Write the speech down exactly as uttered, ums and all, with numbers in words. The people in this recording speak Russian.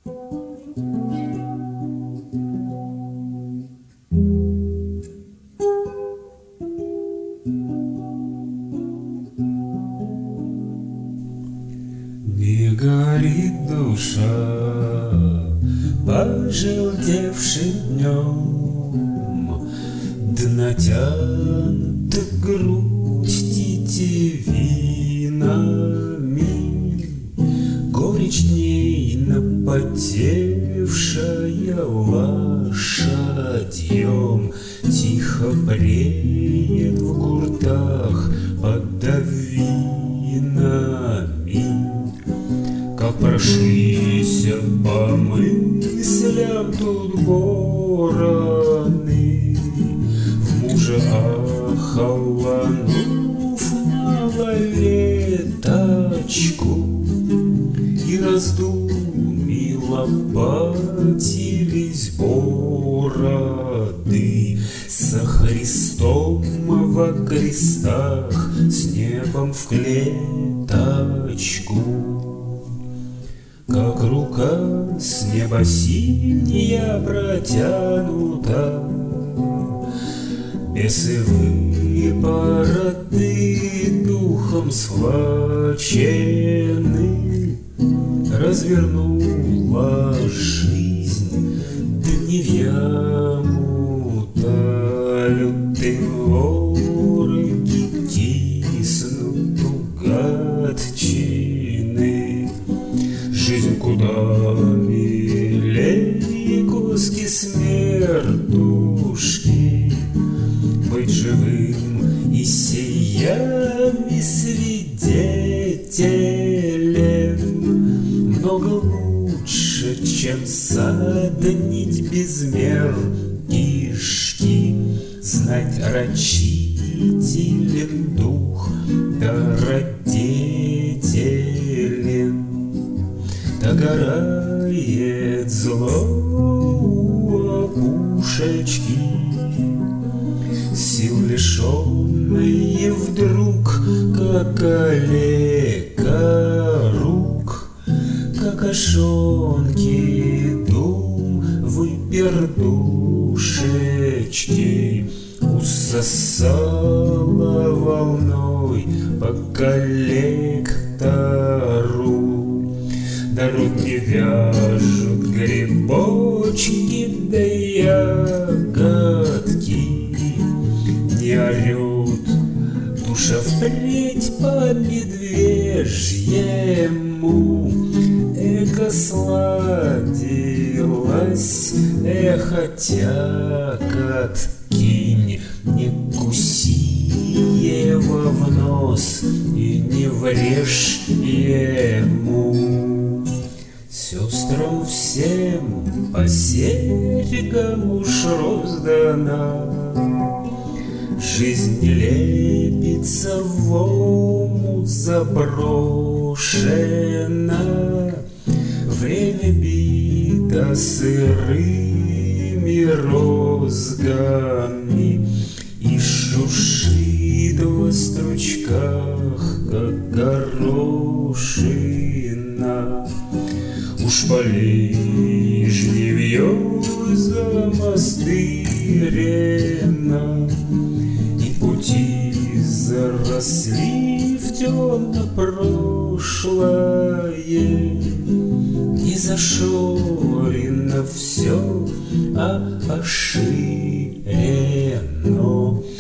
Не горит душа, пожелтевшим днем, да натянута грудь тетивинами, горечь дней напотевшая лошадьем тихо бреет в гуртах под давинами. Как прошлися по мыслям тут вороны, в мужа охолонув малолеточку, и раздуми лопатились бороды со Христом во крестах, с небом в клеточку. Как рука с неба синяя протянута, бесы выпороты духом схвачены, развернула жизнь, да не в яму-то лютые вороги тиснут угадчины. Жизнь куда милей куски смертушки, быть живым и сиями свидетелем много лучше, чем саднить без мер кишки, знать рачителен дух да родителен. Догорает зло у опушечки, сил лишенные вдруг, как калека рук, как ошонки дум выпердушечки, усосала волной по коллектору. Дорог не вяжут грибочки да ягодки, не орет душа впредь по медвежьему. Эко сладилась, эхотя откинь, не куси его в нос и не врежь ему. Сестрам всем по серьгам уж роздана, жизнь лепится в омут заброшена, время бито сырыми розгами и шуршит в стручках, как горошина. Уж полей жнивьё замастырено, и пути заросли в темно прошлое. Не зашорено все, а оширено.